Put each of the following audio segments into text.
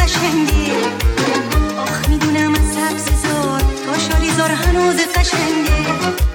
قشنگه. آخ میدونم از سبززار تا شالیزار هنوز قشنگه.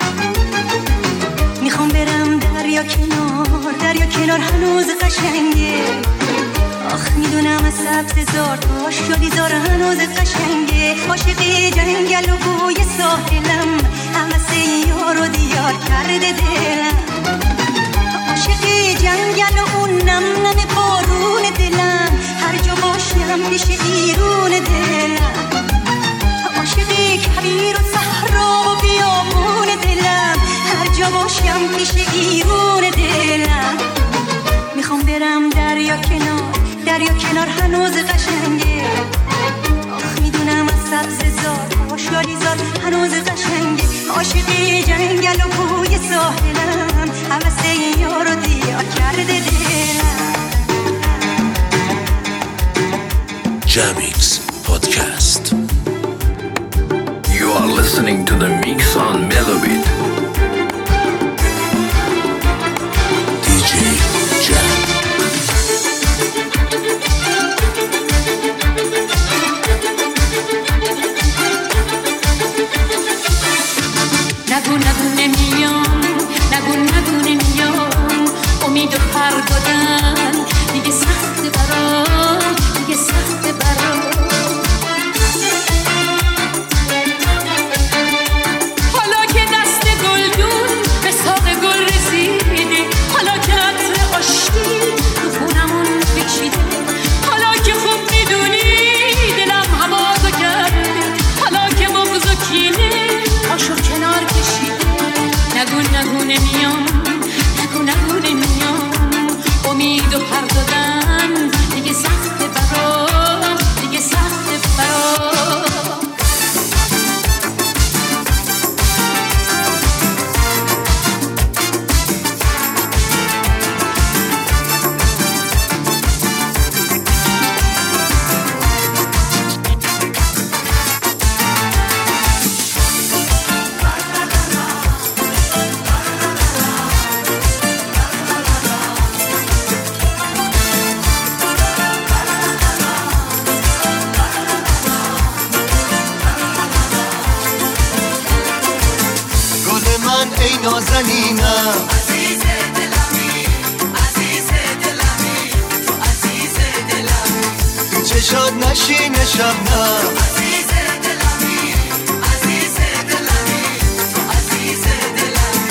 میخوام برم دریا کنار هنوز قشنگه. آخ میدونم از سبززار تا شالیزار هنوز قشنگه. عاشقی جنگل و بوی ساحلم همس یار و دیار کرده دلم. عاشقی جنگل و اون نم نم بارون دلم هر جا باشم میشه ایرون دلم. عاشقی کویر و صحرا و بیابون دلم هر جا باشم میشه ایرون دلم. میخوام برم دریا کنار هنوز قشنگه. آخ میدونم از سبززار تا شالیزار هنوز قشنگه. عاشقی جنگل و بوی ساحلم همس یار و دیار کرده دلم. Jamix Podcast. You are listening to the mix on Melobit. DJ Jam. نگو نمیام نگو نمیام امید و پر دادن دیگه سخت برام حالا که دست گلدون به ساق گل رسیده. حالا که عطر آشتی تو خونمون بچیده. حالا که خوب میدونی دلم هوازو کرده. حالا که بغض و کینه پاشو کنار کشیده. نگو نمیام امید و پر دادن دیگه سخت برام ای نازنینم عزیز دلمی تو عزیز دلمی تو چشات نشین شبنم عزیز دلمی تو عزیز دلمی.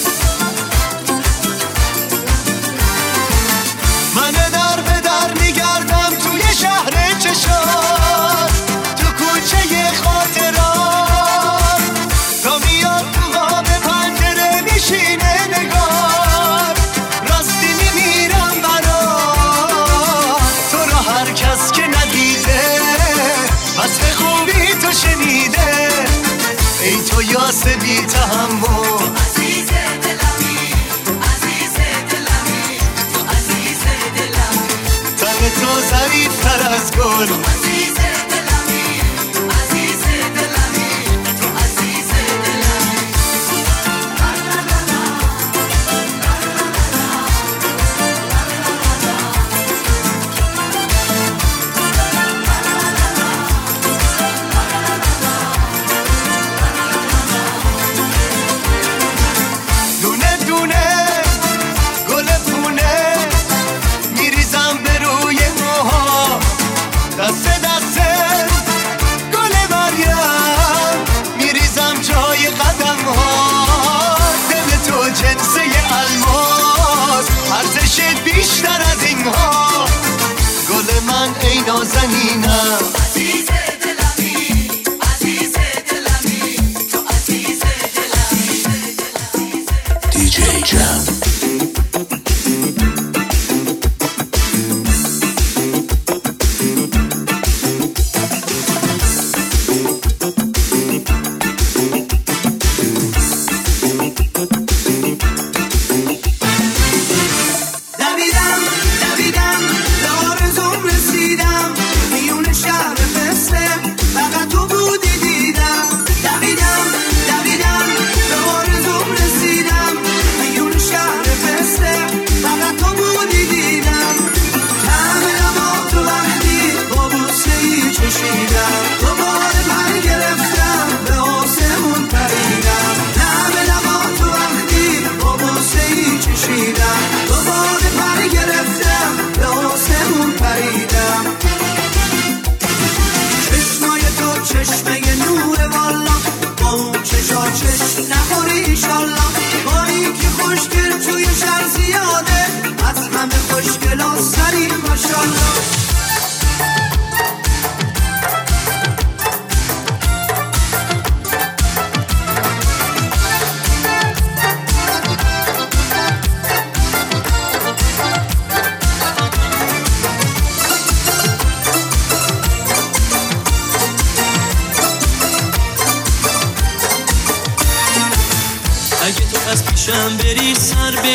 من در به در میگردم توی شهر چشات تو کوچه خاطرات تا میاد تو قاب پنجره میشینه نگار. راستی میمیرم برات تو رو هر کس که ندیده وصف خوبی تو شنیده. ای تو یاس بی تحمل عزیز دلمی تو عزیز دلمی. تن تو ظریف تر از گل عزیز دلمی تو عزیز دلمی. دونه دونه گل پونه میریزم به روی موها. دست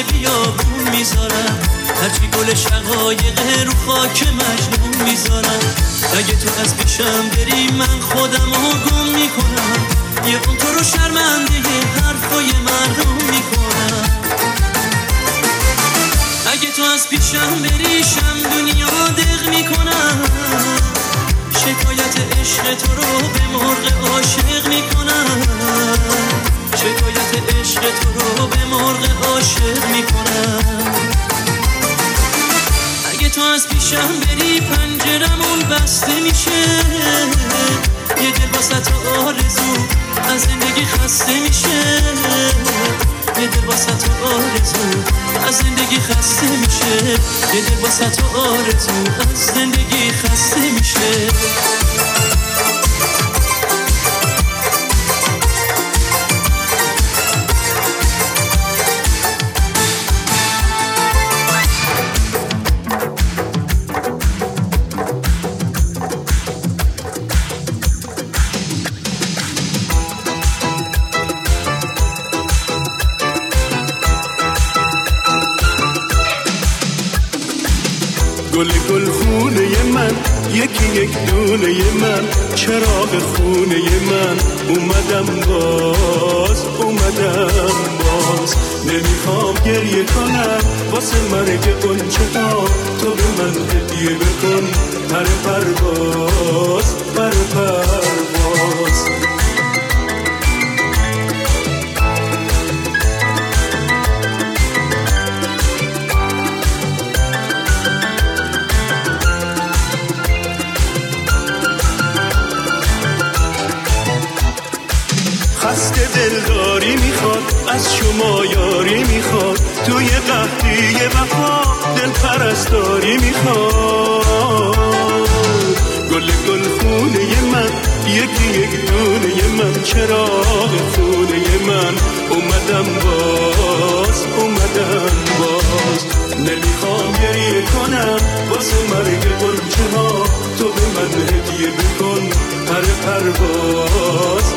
بیابون میذارم، هرچی گل شقایق رو خاک مجنون میذارم. اگه تو از پیشم بری من خودمو گم میکنم، یه اون تو رو شرمنده حرفای مردم میکنم. اگه تو از پیشم بری شم دنیا دق میکنم، شکایت عشق تو رو به مرغ عاشق میکنم. شکایت عشق تو رو به مرغ عاشق میکنم. اگه تو از پیشم بری پنجرمون بسته میشه، یه دل واسه آرزو از زندگی خسته میشه. یه دل واسه آرزو از زندگی خسته میشه. یه دل واسه آرزو از زندگی خسته میشه. گل گل خونه من، یکی یک دونه من، چراغ خونه من. اومدم باز نمیخوام گریه کنم واسه مرگ قنچه ها. تو به من هدیه بکن پر پرواز. خسته دلداری میخواد، از شما یاری میخواد، توی قحطی وفا دل پرستاری میخواد. گل گل خونه من، یکی یک دونه من، چراغ خونه من. اومدم باز نمیخوام گریه کنم واسه مرگ قنچه ها. تو به من هدیه بکن پر پرواز.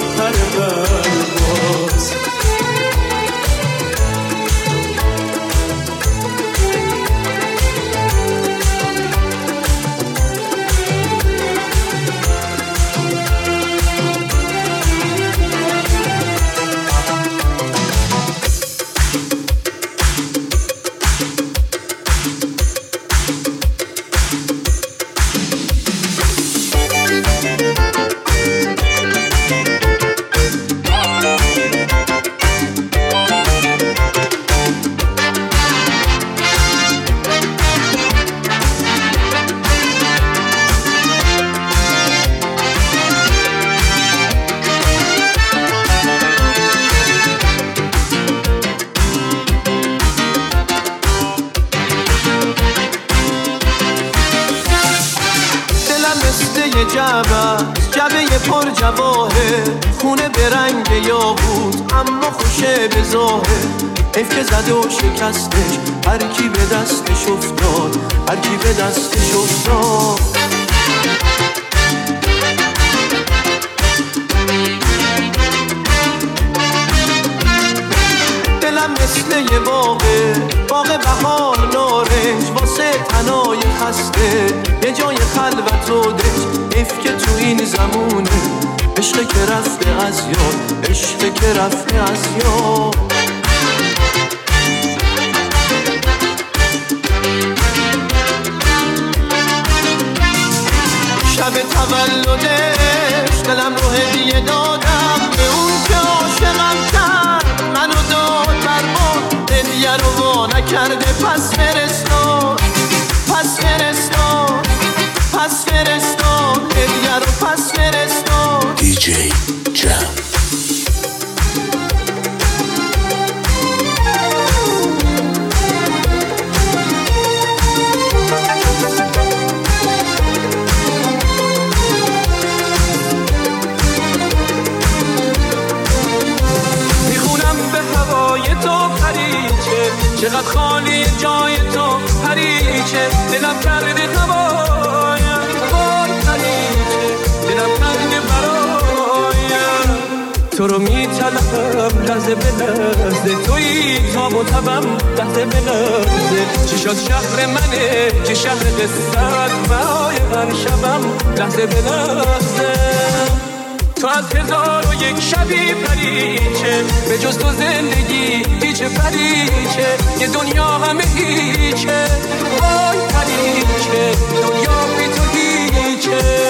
جبه پر جواهر، خونه به رنگ یاقوت اما خوشه به ظاهر. حیف که زده و شکستش، هر کی به دستش افتاد. دلم مثل یه باغ بهار نارنج، واسه تنای خسته یه جای خلوت و دنج. حیف که تو این زمونه عشق که رفته از یاد. شب تولدش دلم رو هدیه دادم به اون که عاشقم کرد، منو داد برباد، هدیه رو وا نکرده. پس فرستاد هدیه رو پس فرستاد. دیجی جم. میخونم به هوای تو پریچه، چقدر خالی جای تو پریچه. دلم کرده هوایم وای پریچه، دلم کرده برایم. تو رو میطلبم لحظه به لحظه، تویی تاب و تبم لحظه به لحظه. چی شد شهر منه که شهر قصت، بهای هر شبم لحظه به لحظه. تو از 1001 شبی پریچه، به جز تو زندگی هیچ پریچه، یه دنیا همه هیچه، وای پریچه، دنیا بی تو هیچه.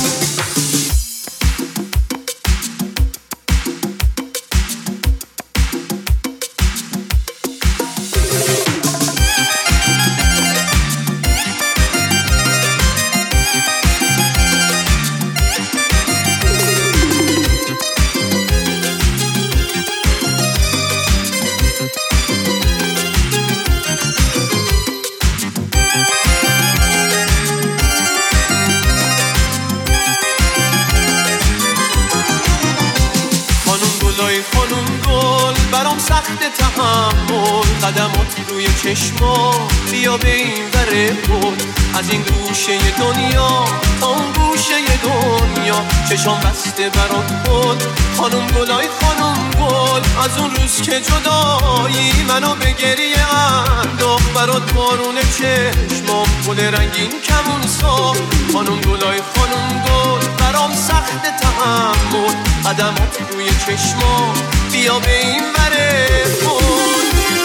قدمات روی چشما بیا به این وره بود، از این گوشه دنیا تا اون گوشه دنیا، چشام بسته برات بود. خانم گلای خانم گل، از اون روز که جدایی منو به گریه انداخت، برات بارون چشمام گل رنگین کمون ساخت. خانم گلای خانم گل، برام سخت تحمل، قدمات روی چشما بیا به این وره بود.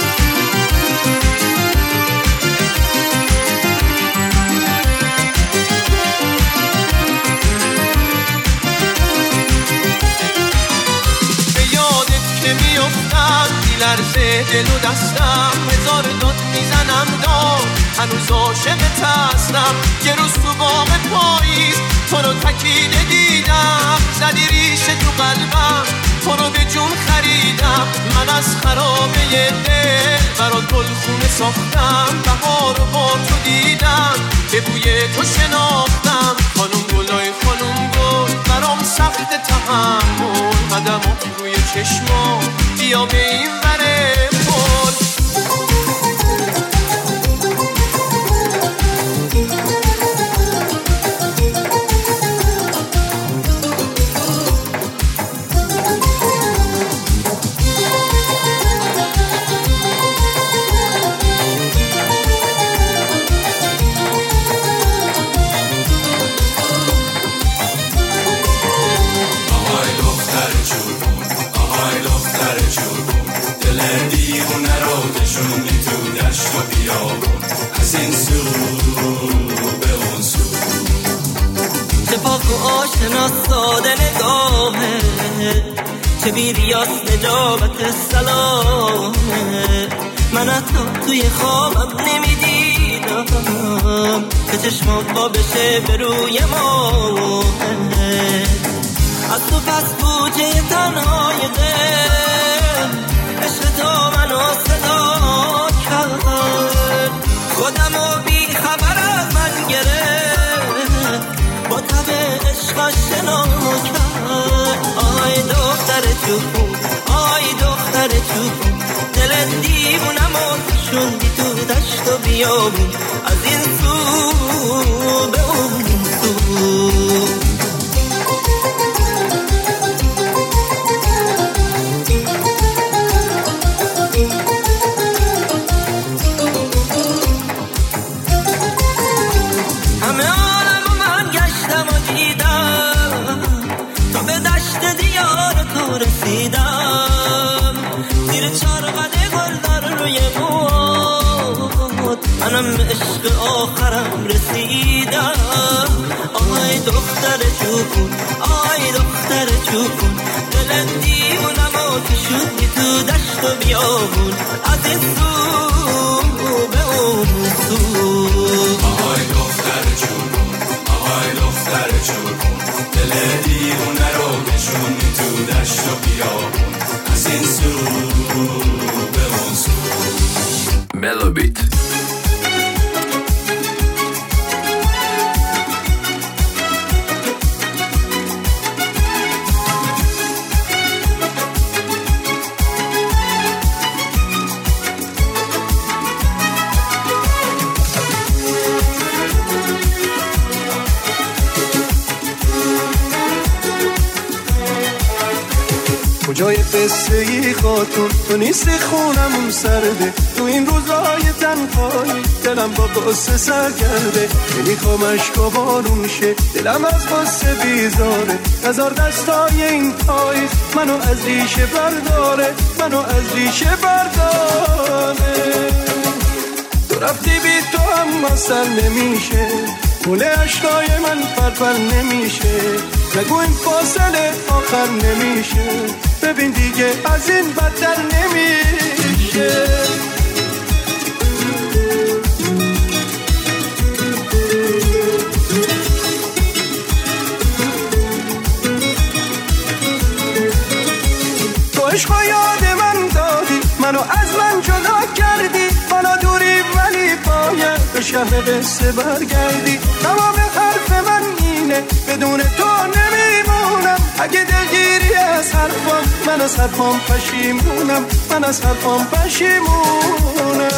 لرزه دل و دستم، هزار داد میزنم داد، هنوز عاشقت هستم. یه روز تو باغ پاییز تو رو تکیده دیدم، زدی ریشه تو قلبم، تو رو به جون خریدم. من از خرابه دل برات گلخونه ساختم، بهار رو با تو دیدم، به بوی تو شناختم. خانم گلای خانم گل، برام سخت تحمل، قدمات روی چشما بیا به این وره بود. از این سو به اون سو، چه پاک و آشنا ساده نگاهه، چه بیریاس نجابت سلامه. من حتی توی خوابم نمیدیدم که چشمام با بشه به روی ماه. از تو پس بوجه تنهای دل، عشق تو منو صدا کرد، خودمو بی خبر از من گرفت، با تب عشق شنا کرد. آی دختر چوبون، آی دختر چوبون، دل دیوونمو کشوندی تو دشت و بیابون، از این سو به اون سو. رسیدم زیر چارقد گلدار روی بود، منم به عشق آخرم رسیدم. آی دختر چوبون، آی دختر چوبون، دل دیوونمو کشوندی تو دشت و بیابون، از این سو به اون سو. آی دختر چوبون، آی دختر چوبون، دل دیوونه رو کشوندی تو دشت و بیابون، از این سو به اون سو. Melobit. کجای قصه ای خاتون تو نیستی خونمون سرده تو این روزای تنهایی دلم با قصه سرگرده نمیخوام اشکا بارون شه دلم از قصه بیزاره هزار دستای این پاییز منو از ریشه برداره منو از ریشه برداره تو رفتی بی تو اما سر نمیشه گل عشقای من پرپر نمیشه نگو این فاصله آخر نمیشه ببین دیگه از این بدتر نمیشه تو عشقا یاد من دادی منو از من جدا کردی بالا دوری ولی باید به شهر قصه برگردی تمام حرف من اینه بدون تو نمیمونم اگه دلگیری از حرفام من از حرفام پشیمونم من از حرفام پشیمونم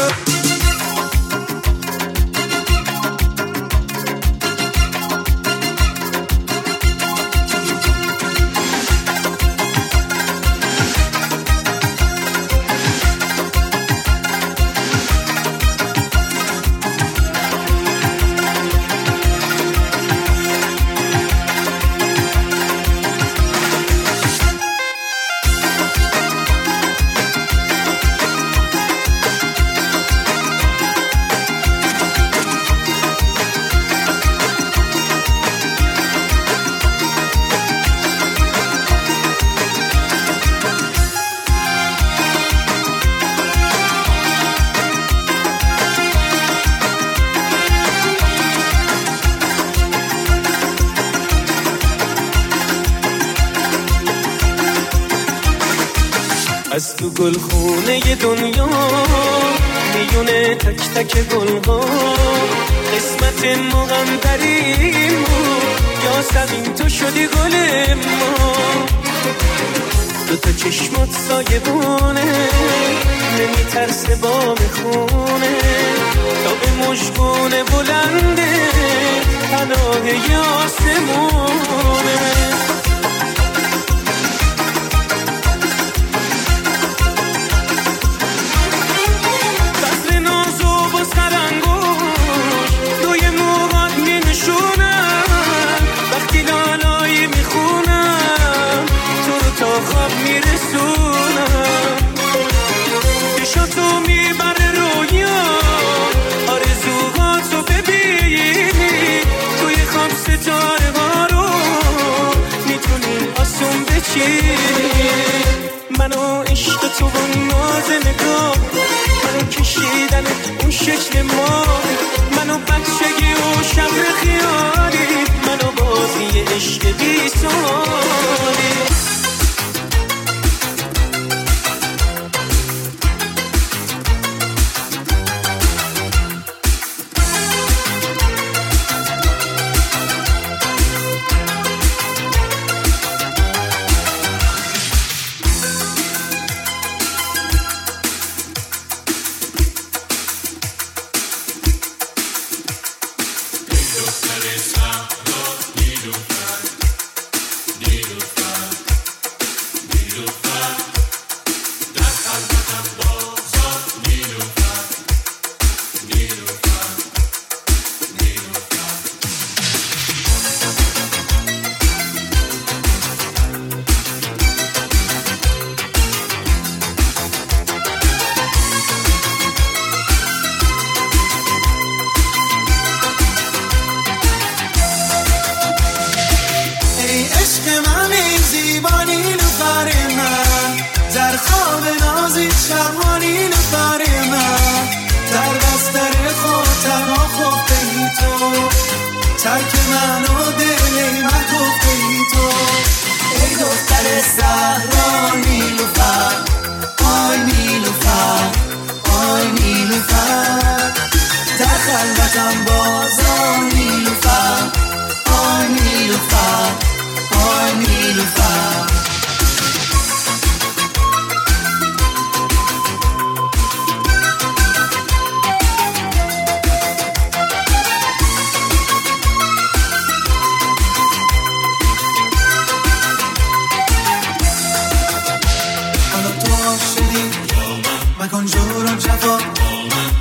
از تو گلخونه دنیا میونه تک تک گلها قسمت مقنطریم یا زمین تو شدی گل ما دو تا چشمات سایه بونه نمیترسه بام خونه تا به مشکونه بلنده پناه یاسمونه منو عشق تو با ناز نگاه منو کشیدن اون شکل ما منو بچگی و شب خیالی منو بازی عشق بی سالی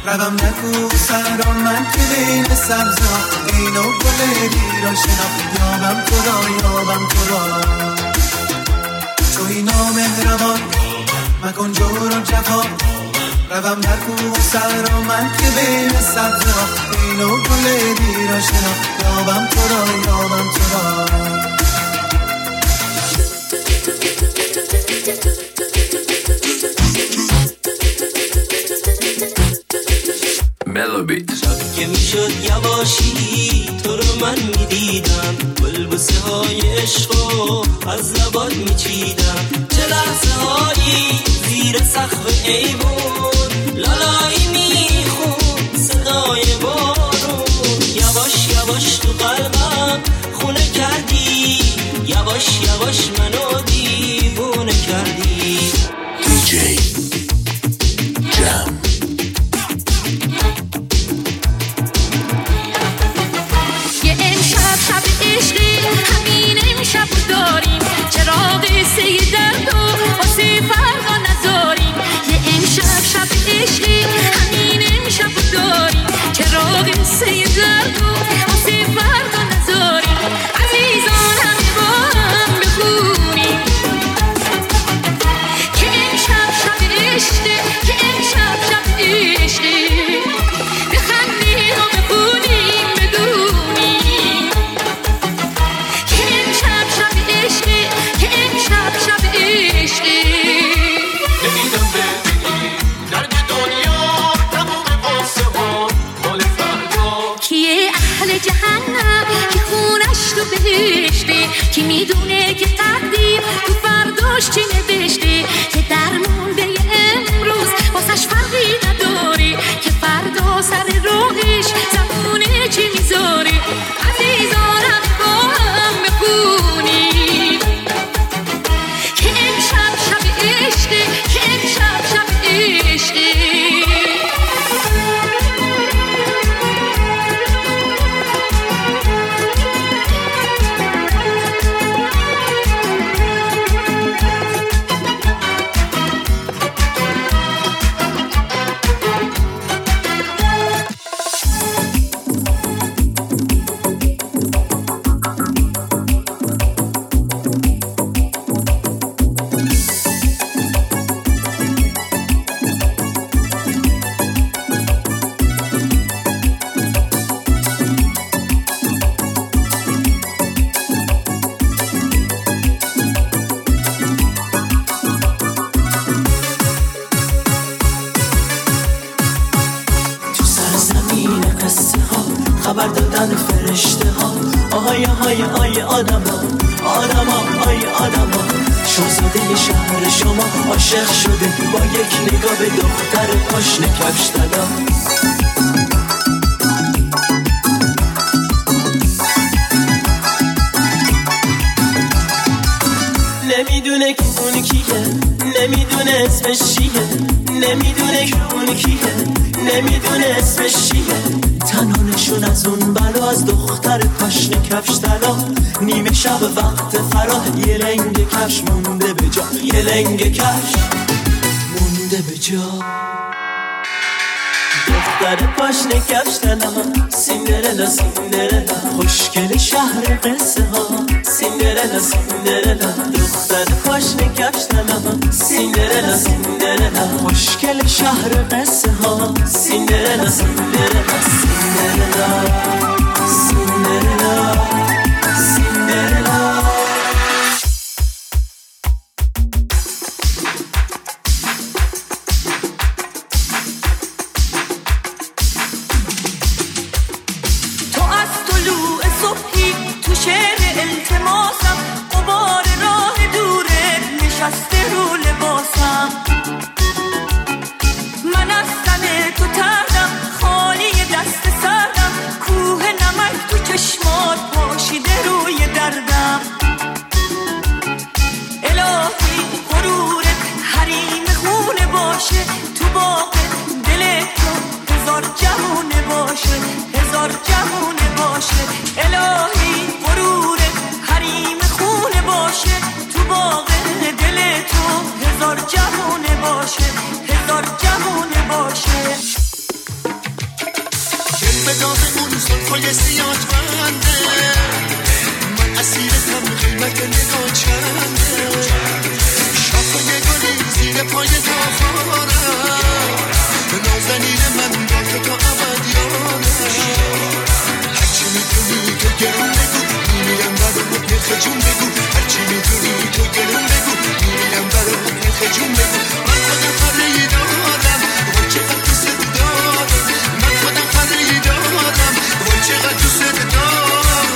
روم در کوه صحرا من که بین سبزا اینو گل بیراشنا یابم تو را یابم تو را توی نامهربان مکن جور و جفا روم در کوه صحرا من که بین سبزا اینو گل بیراشنا یابم تو را یابم تو را شب که میشد یواشی تو رو من میدیدم بلبوسه های عشقو از لبات میچیدم چه لحظه هایی زیر سقف ایوون لالایی میخون صدای بارون یواش یواش تو قلبم خونه کردی یواش یواش منو دیوونه کردی دیجی جم همین امشب داریم چراغ قصه درد و واسه فردا نذاریم یه امشب شب عشقی همین امشب داریم چراغ قصه درد و واسه فردا نذاریم عزیزان همه با هم بخونیم که امشب شب عشقی که امشب شب عشقی بخندیم و بخونیم بدونیم که امشب شب عشقی نمیدم ببینی درد دنیا تموم واسه ما مال فردا کیه اهل جهنم که خونش تو بهشته کی میدونه که تقدیر تو فرداش چی نوشته که درمون به امروز واسش فرقی نداره که فردا سر راهش زمونه چی میذاره عزیزانم با هم بخونیم که امشب شب عشقی که امشب شب عشقی خبر دادن فرشته ها آهای آهای آی آدم ها آدم ها آی آدم ها شاهزاده شهر شما عاشق شده با یک نگاه به دختر پاشنه کفش دادم نمیدونه که اون کیه نمیدونه اسمش چیه نمیدونه که اون کیه نمیدونه اسمش چیه تنانشون از اون بلا از دختر پاشنه کفش طلا نیمه شب وقت فراه یه لنگ کفش مونده به جا یه لنگ کفش مونده به جا دختر پاشنه کفش طلا سیندرلا سیندرلا خوشگل شهر قصه ها سیندرلا سیندرلا دختر پاشنه کفش طلا سیندرلا سیندرلا خوشگل شهر قصه ها سیندرلا سیندرلا سیندرلا سیندرلا سیندرلا داغ اون زلفای زیاد بنده من اسیرتم قیمت نگاه چنده شاخه گلی زیر پای داغارم نازنین من با تو تا ابد یارم هرچی میتونی تو گرون بگو میمیرم برات نرخ جون بگو هرچی میتونی تو گرون بگو میمیرم برات نرخ جون بگو من خودم پرهی دارم وای چقدر دوست دارم من خودم پرهی دارم وای چقدر دوست دارم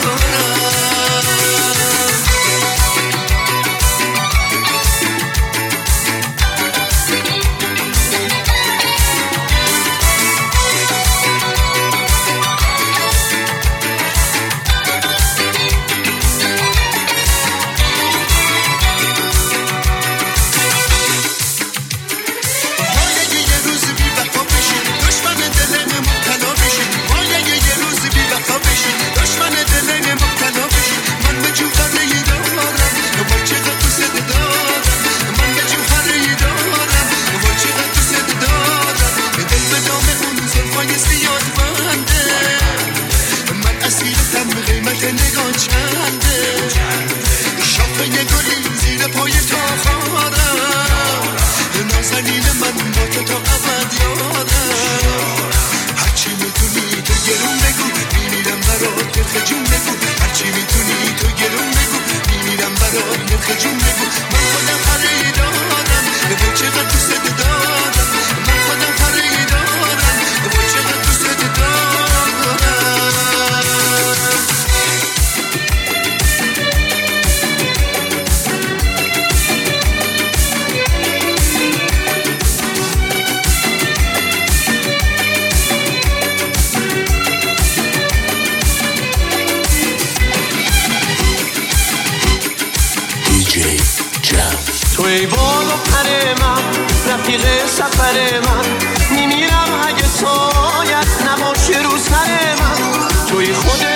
ای بالا پر من رفیق سفر من میمیرم اگه سایت نباشه رو سر من توی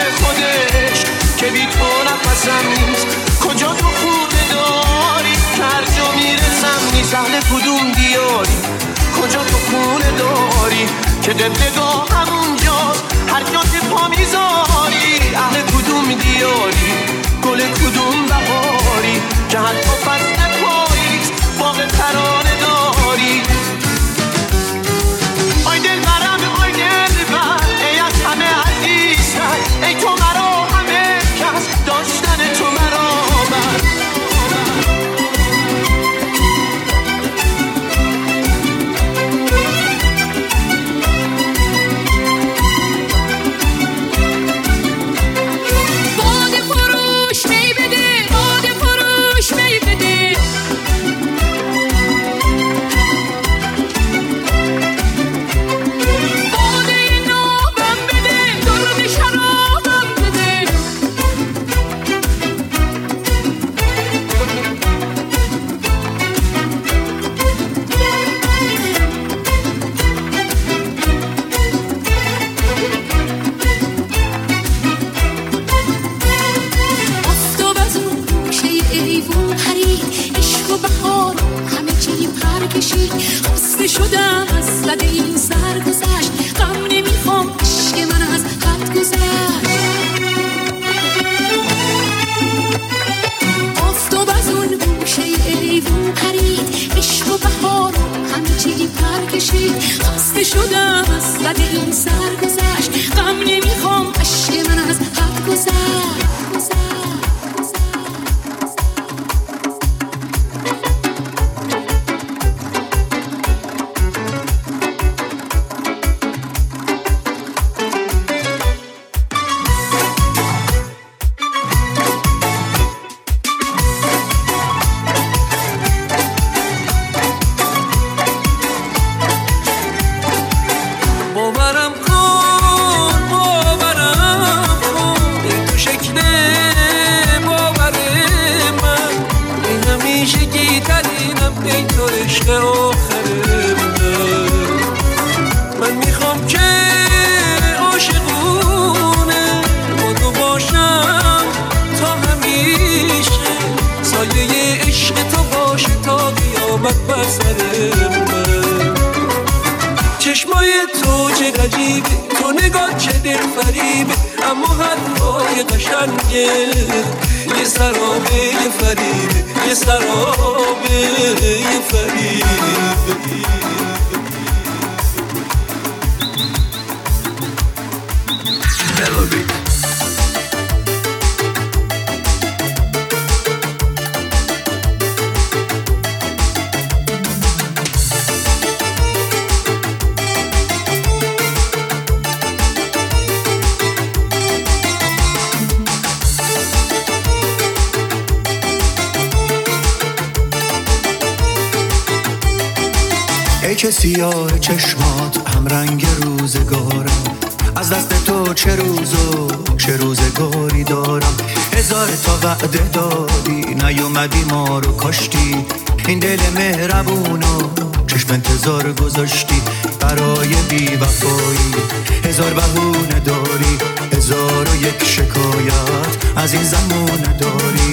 خودش که بی تو نفسم نیست کجا تو خونه داری که هر جا میرسم نیست اهل کدوم دیاری کجا تو خونه داری که دلنگاه همونجاست هر جا که پا میذاری اهل کدوم دیاری گل کدوم بهاری که حتی فصل پاییز باغ ترانه داری آی دل برم آی دل بر ای از همه عزیزتر ای تو مرا همه کس داشتن تو مرا بر شدم از صد این سر گذشت غم نمیخوام عشق من از حد گذشت آفتاب از اون گوشه ایوون پرید عشق و بهار همه چی پر کشید خسته شدم از صد این سر گذشت غم نمیخوام عشق من از حد گذشت چشمای تو چه عجیبه تو نگاه که دل فریبه اما حرفای قشنگه یه سرابه یه فریبه یه سرابه یه فریبه Melody. ای که سیاه چشمات هم رنگ روزگارم از دست تو چه روز و چه روزگاری دارم هزار تا وعده دادی نیومدی ما رو کاشتی این دل مهربونو چشم انتظار گذاشتی برای بی وفایی هزار بهونه داری 1001 شکایت از این زمونه داری